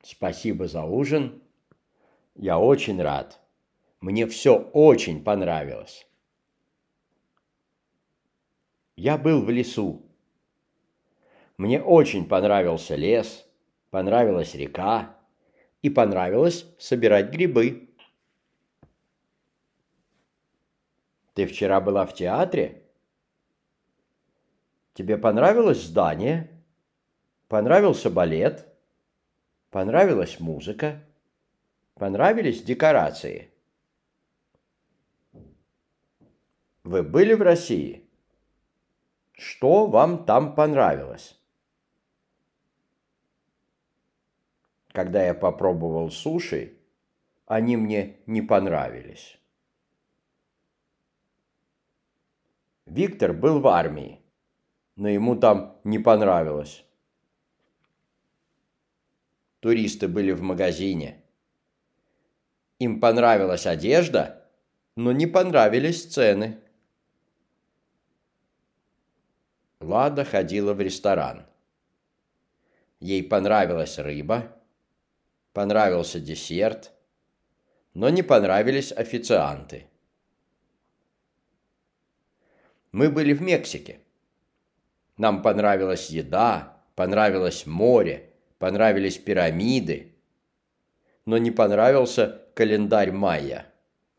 Спасибо за ужин. Я очень рад. Мне все очень понравилось. Я был в лесу. Мне очень понравился лес, понравилась река и понравилось собирать грибы. Ты вчера была в театре? Тебе понравилось здание? Понравился балет? Понравилась музыка? Понравились декорации? Вы были в России? Что вам там понравилось? Когда я попробовал суши, они мне не понравились. Виктор был в армии, но ему там не понравилось. Туристы были в магазине. Им понравилась одежда, но не понравились цены. Лада ходила в ресторан. Ей понравилась рыба, понравился десерт, но не понравились официанты. Мы были в Мексике. Нам понравилась еда, понравилось море, понравились пирамиды, но не понравился календарь майя.